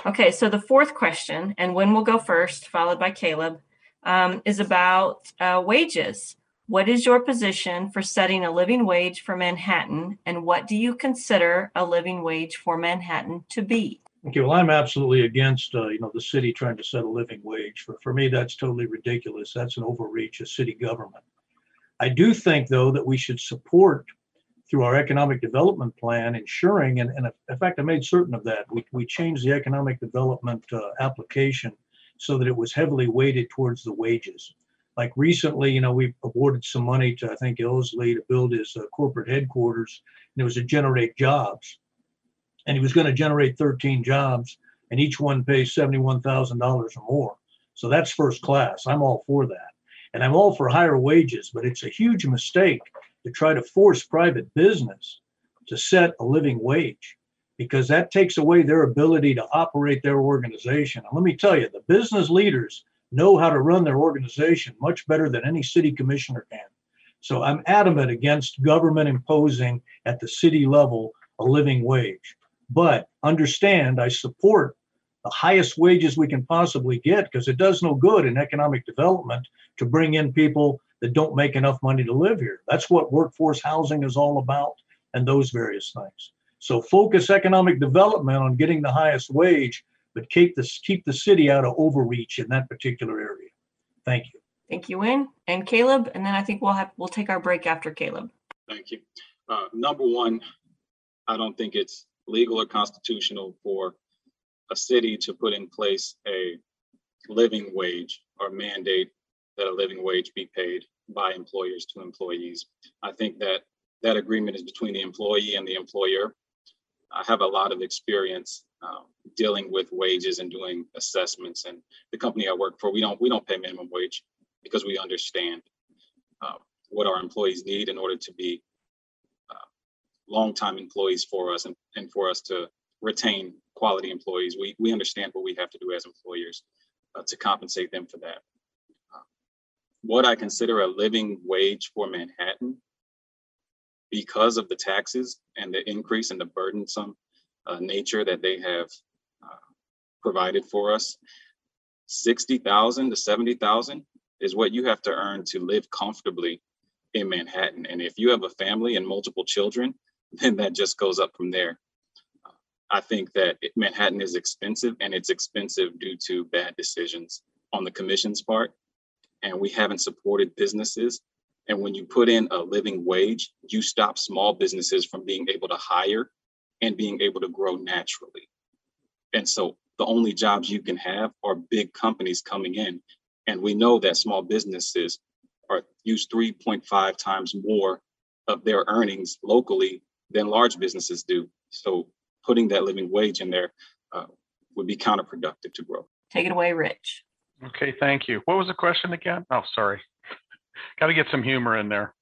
Okay, so the fourth question, and Wynn will go first, followed by Caleb, is about wages. What is your position for setting a living wage for Manhattan, and what do you consider a living wage for Manhattan to be? Okay, well, I'm absolutely against, the city trying to set a living wage. For me, that's totally ridiculous. That's an overreach of city government. I do think, though, that we should support through our economic development plan, ensuring, and in fact, I made certain of that. We changed the economic development application so that it was heavily weighted towards the wages. Like recently, we awarded some money to, I think, Ellerslie to build his corporate headquarters, and it was to generate jobs. And he was going to generate 13 jobs, and each one pays $71,000 or more. So that's first class. I'm all for that. And I'm all for higher wages, but it's a huge mistake to try to force private business to set a living wage, because that takes away their ability to operate their organization. And let me tell you, the business leaders know how to run their organization much better than any city commissioner can. So I'm adamant against government imposing at the city level a living wage. But understand, I support the highest wages we can possibly get, because it does no good in economic development to bring in people that don't make enough money to live here. That's what workforce housing is all about, and those various things. So focus economic development on getting the highest wage, but keep the city out of overreach in that particular area. Thank you. Thank you, Wynn and Caleb. And then I think we'll take our break after Caleb. Thank you. Number one, I don't think it's legal or constitutional for a city to put in place a living wage or mandate that a living wage be paid by employers to employees. I think that agreement is between the employee and the employer. I have a lot of experience dealing with wages and doing assessments. And the company I work for, we don't pay minimum wage because we understand what our employees need in order to be longtime employees for us, and for us to retain quality employees. We understand what we have to do as employers to compensate them for that. What I consider a living wage for Manhattan, because of the taxes and the increase in the burdensome nature that they have provided for us, $60,000 to $70,000 is what you have to earn to live comfortably in Manhattan. And if you have a family and multiple children, then that just goes up from there. I think that Manhattan is expensive, and it's expensive due to bad decisions on the commission's part. And we haven't supported businesses. And when you put in a living wage, you stop small businesses from being able to hire and being able to grow naturally. And so the only jobs you can have are big companies coming in. And we know that small businesses use 3.5 times more of their earnings locally than large businesses do. So putting that living wage in there would be counterproductive to growth. Take it away, Rich. Okay, thank you. What was the question again? Oh, sorry. Got to get some humor in there.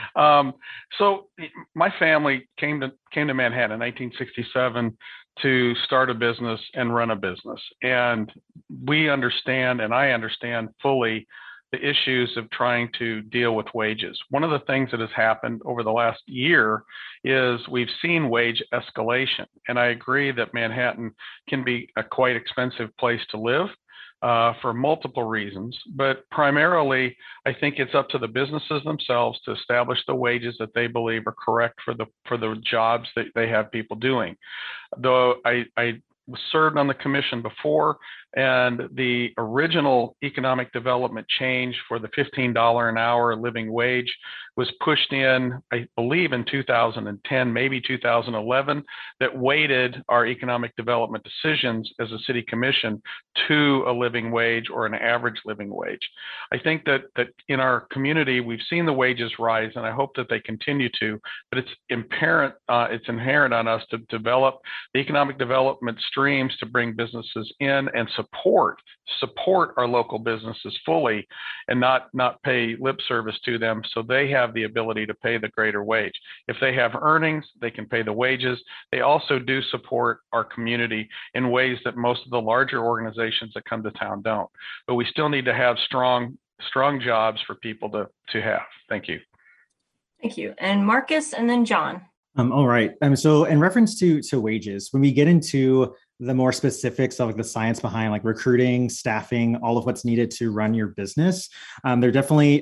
So my family came to Manhattan in 1967 to start a business and run a business. And we understand, and I understand fully, the issues of trying to deal with wages. One of the things that has happened over the last year is we've seen wage escalation. And I agree that Manhattan can be a quite expensive place to live for multiple reasons. But primarily, I think it's up to the businesses themselves to establish the wages that they believe are correct for the jobs that they have people doing. Though I served on the commission before, and the original economic development change for the $15 an hour living wage was pushed in, I believe, in 2010, maybe 2011, that weighted our economic development decisions as a city commission to a living wage or an average living wage. I think that in our community, we've seen the wages rise, and I hope that they continue to, but it's inherent on us to develop the economic development streams to bring businesses in and support our local businesses fully, and not pay lip service to them, so they have the ability to pay the greater wage. If they have earnings, they can pay the wages. They also do support our community in ways that most of the larger organizations that come to town don't. But we still need to have strong jobs for people to have. Thank you. Thank you. And Marcus, and then John. All right. So in reference to wages, when we get into the more specifics of like the science behind like recruiting, staffing, all of what's needed to run your business. There definitely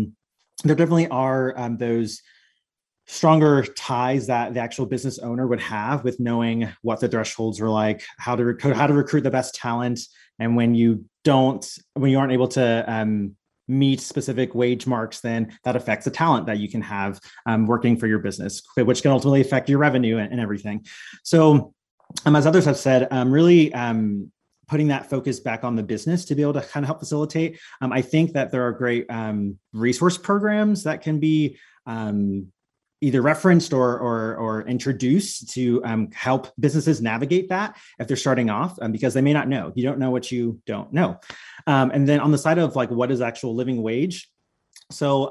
are those stronger ties that the actual business owner would have with knowing what the thresholds are like, how to recruit the best talent, and when you aren't able to meet specific wage marks, then that affects the talent that you can have working for your business, which can ultimately affect your revenue and everything. So as others have said, really putting that focus back on the business to be able to kind of help facilitate. I think that there are great resource programs that can be either referenced or introduced to help businesses navigate that if they're starting off, because they may not know. You don't know what you don't know. And then on the side of like, what is actual living wage? So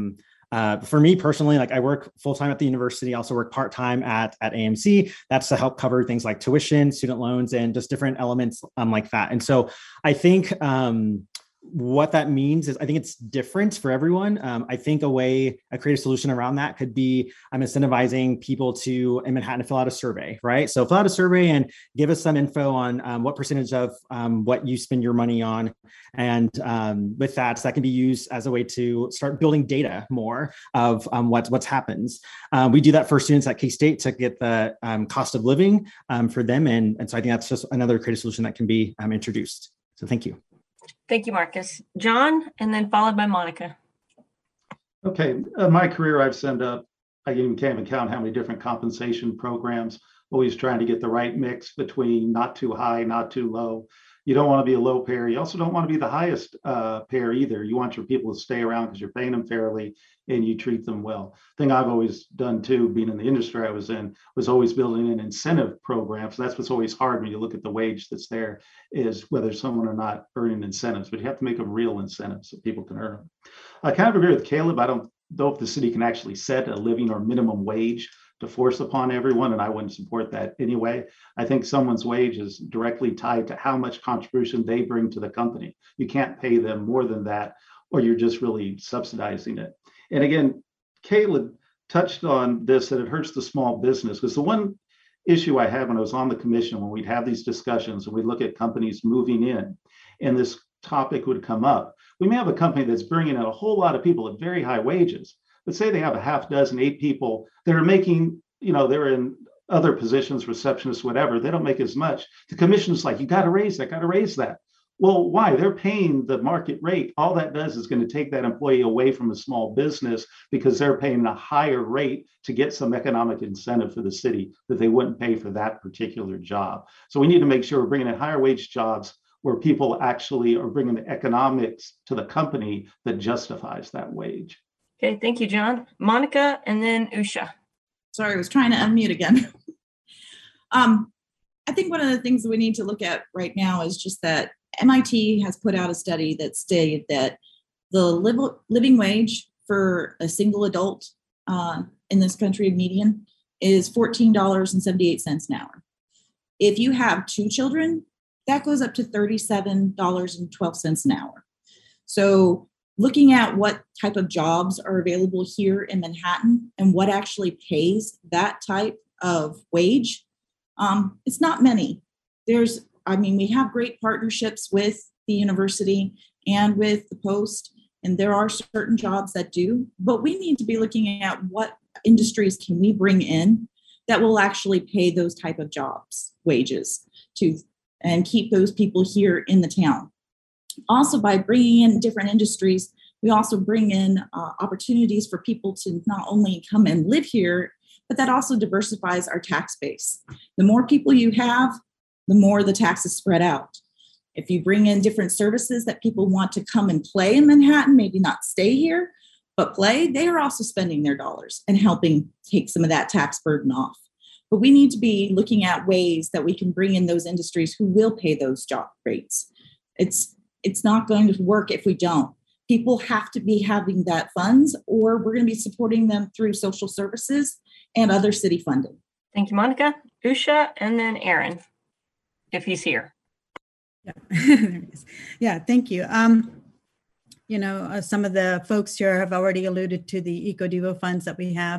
for me personally, like I work full-time at the university, I also work part-time at AMC. That's to help cover things like tuition, student loans, and just different elements like that. And so I think what that means is I think it's different for everyone. I think a creative solution around that could be incentivizing people in Manhattan to fill out a survey, right? So fill out a survey and give us some info on what percentage of what you spend your money on. And with that, so that can be used as a way to start building data more of what's happens. We do that for students at K-State to get the cost of living for them. And so I think that's just another creative solution that can be introduced. So thank you. Thank you, Marcus. John, and then followed by Monica. Okay, my career, I've sent up, I can't even count how many different compensation programs, always trying to get the right mix between not too high, not too low. You don't want to be a low payer. You also don't want to be the highest payer either. You want your people to stay around because you're paying them fairly and you treat them well. Thing I've always done too, being in the industry I was in, was always building an incentive program. So that's what's always hard when you look at the wage that's there, is whether someone or not earning incentives, but you have to make them real incentives so people can earn them. I kind of agree with Caleb. I don't know if the city can actually set a living or minimum wage to force upon everyone, and I wouldn't support that anyway. I think someone's wage is directly tied to how much contribution they bring to the company. You can't pay them more than that, or you're just really subsidizing it. And again, Caleb touched on this, that it hurts the small business, because the one issue I had when I was on the commission, when we'd have these discussions and we look at companies moving in and this topic would come up, we may have a company that's bringing in a whole lot of people at very high wages. But say they have a half dozen, 8 people that are making, they're in other positions, receptionists, whatever, they don't make as much. The commission's like, you got to raise that. Well, why? They're paying the market rate. All that does is going to take that employee away from a small business because they're paying a higher rate to get some economic incentive for the city that they wouldn't pay for that particular job. So we need to make sure we're bringing in higher wage jobs where people actually are bringing the economics to the company that justifies that wage. Okay, thank you, John. Monica, and then Usha. Sorry, I was trying to unmute again. I think one of the things that we need to look at right now is just that MIT has put out a study that stated that the living wage for a single adult in this country, median, is $14.78 an hour. If you have 2 children, that goes up to $37.12 an hour. So looking at what type of jobs are available here in Manhattan and what actually pays that type of wage, it's not many. We have great partnerships with the university and with the Post, and there are certain jobs that do, but we need to be looking at what industries can we bring in that will actually pay those type of jobs, wages, and keep those people here in the town. Also, by bringing in different industries, we also bring in opportunities for people to not only come and live here, but that also diversifies our tax base. The more people you have, the more the taxes spread out. If you bring in different services that people want to come and play in Manhattan, maybe not stay here, but play, they are also spending their dollars and helping take some of that tax burden off. But we need to be looking at ways that we can bring in those industries who will pay those job rates. It's not going to work if we don't. People have to be having that funds, or we're going to be supporting them through social services and other city funding. Thank you, Monica. Usha, and then Aaron, if he's here. Yeah, there he is. Yeah, thank you. Some of the folks here have already alluded to the EcoDevo funds that we have.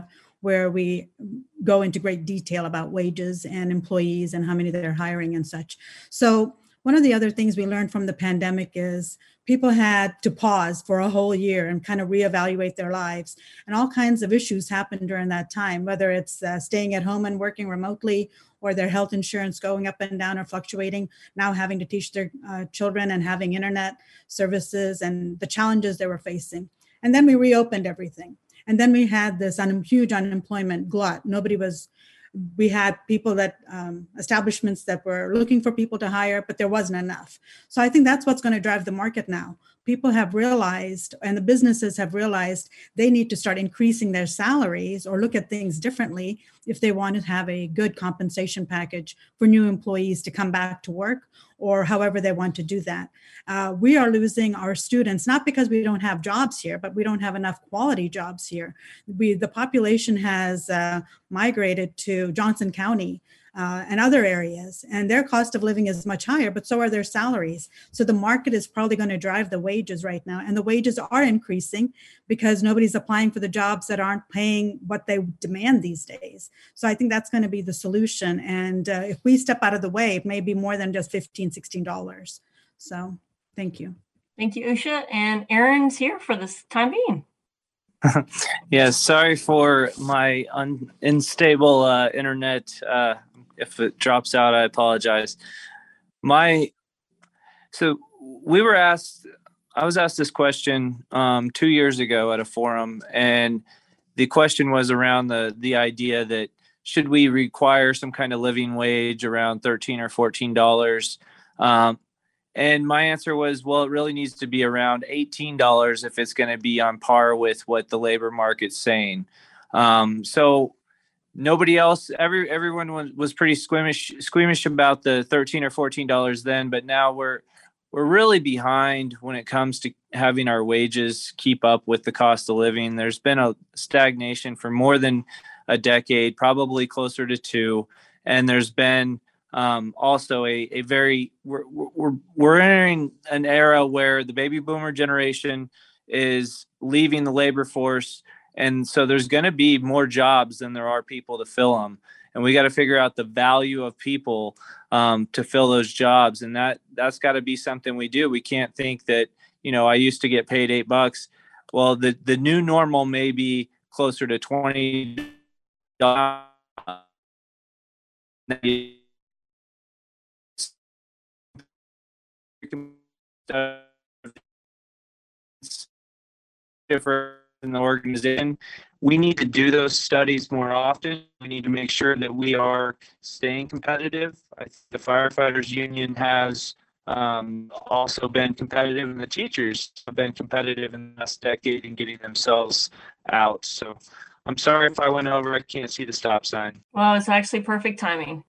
where we go into great detail about wages and employees and how many they're hiring and such. So one of the other things we learned from the pandemic is people had to pause for a whole year and kind of reevaluate their lives. And all kinds of issues happened during that time, whether it's staying at home and working remotely, or their health insurance going up and down or fluctuating, now having to teach their children and having internet services and the challenges they were facing. And then we reopened everything. And then we had this huge unemployment glut. We had people that, establishments that were looking for people to hire, but there wasn't enough. So I think that's what's going to drive the market now. People have realized, and the businesses have realized, they need to start increasing their salaries or look at things differently if they want to have a good compensation package for new employees to come back to work, or however they want to do that. We are losing our students, not because we don't have jobs here, but we don't have enough quality jobs here. The population has migrated to Johnson County and other areas, and their cost of living is much higher, but so are their salaries. So the market is probably going to drive the wages right now, and the wages are increasing because nobody's applying for the jobs that aren't paying what they demand these days. So I think that's going to be the solution. And if we step out of the way, it may be more than just $15, $16. So thank you. Thank you, Usha. And Aaron's here for this time being. Yes, sorry for my unstable internet. If it drops out, I apologize. So I was asked this question 2 years ago at a forum, and the question was around the idea that should we require some kind of living wage around $13 or $14? And my answer was, well, it really needs to be around $18 if it's going to be on par with what the labor market's saying. So nobody else, everyone was pretty squeamish about the $13 or $14 then, but now we're really behind when it comes to having our wages keep up with the cost of living. There's been a stagnation for more than a decade, probably closer to 2, and there's been also we're entering an era where the baby boomer generation is leaving the labor force. And so there's going to be more jobs than there are people to fill them. And we got to figure out the value of people to fill those jobs. And that's got to be something we do. We can't think that, I used to get paid $8. Well, the new normal may be closer to $20. Different in the organization. We need to do those studies more often. We need to make sure that we are staying competitive. I think the firefighters union has also been competitive, and the teachers have been competitive in the last decade in getting themselves out. So I'm sorry if I went over. I can't see the stop sign. Well, it's actually perfect timing.